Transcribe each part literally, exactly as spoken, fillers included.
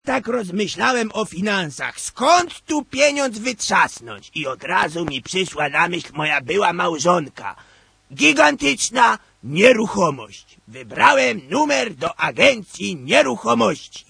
Tak rozmyślałem o finansach. Skąd tu pieniądz wytrzasnąć? I od razu mi przyszła na myśl moja była małżonka. Gigantyczna nieruchomość. Wybrałem numer do agencji nieruchomości.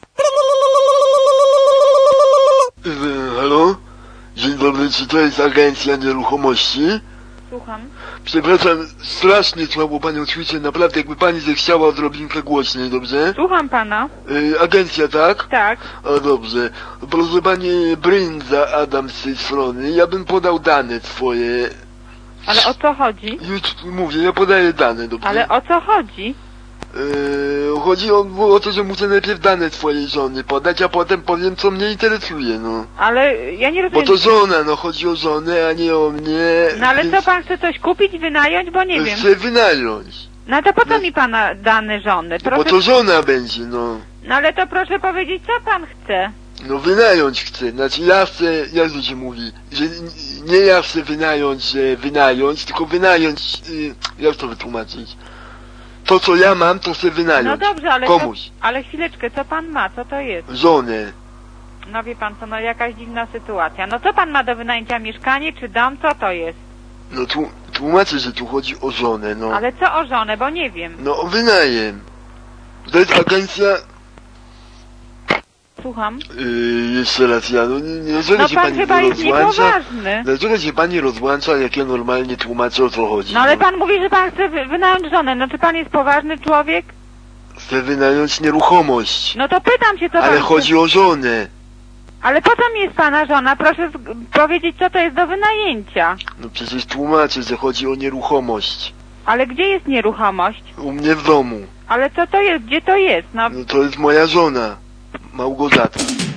E, halo? Dzień dobry, czy to jest agencja nieruchomości? Słucham. Przepraszam, strasznie słabo panią słyszę, naprawdę jakby pani zechciała odrobinkę głośniej, dobrze? Słucham pana. E, agencja, tak? Tak. O, dobrze. Proszę pani, Brynza Adam z tej strony, ja bym podał dane swoje. Ale o co chodzi? Już mówię, ja podaję dane, dobrze? Ale o co chodzi? E, chodzi o, o to, że muszę najpierw dane swojej żony podać, a potem powiem, co mnie interesuje, no. Ale ja nie rozumiem. Bo to żona, no chodzi o żonę, a nie o mnie. No ale więc co, pan chce coś kupić, wynająć? Bo nie wiem. Chcę wynająć. No to po co mi pana dane żony? No Proszę... bo to żona będzie, no. No ale to proszę powiedzieć, co pan chce? No wynająć chcę, znaczy ja chcę, jak to się mówi, że n- nie ja chcę wynająć, że wynająć, tylko wynająć, y, jak to wytłumaczyć? To co ja mam, to chcę wynająć. No dobrze, ale komuś. Co, ale chwileczkę, co pan ma? Co to jest? Żonę. No wie pan co, no jakaś dziwna sytuacja. No co pan ma do wynajęcia, mieszkanie czy dom? Co to jest? No tu, tłumaczę, że tu chodzi o żonę, no. Ale co o żonę, bo nie wiem. No o wynajem. To jest agencja... Słucham. Yy, jeszcze raz ja, no nie, nie dlaczego No się pan pani chyba jest rozłącza? niepoważny. Dlaczego się pani rozłącza, jak ja normalnie tłumaczę, o co chodzi? No ale pan mówi, że pan chce wy- wynająć żonę. No czy pan jest poważny człowiek? Chcę wynająć nieruchomość. No to pytam się, co Ale pan chodzi chce... o żonę. Ale po co mi jest pana żona? Proszę z... powiedzieć, co to jest do wynajęcia. No przecież tłumaczę, że chodzi o nieruchomość. Ale gdzie jest nieruchomość? U mnie w domu. Ale co to jest? Gdzie to jest? No No to jest moja żona. Małgorzata.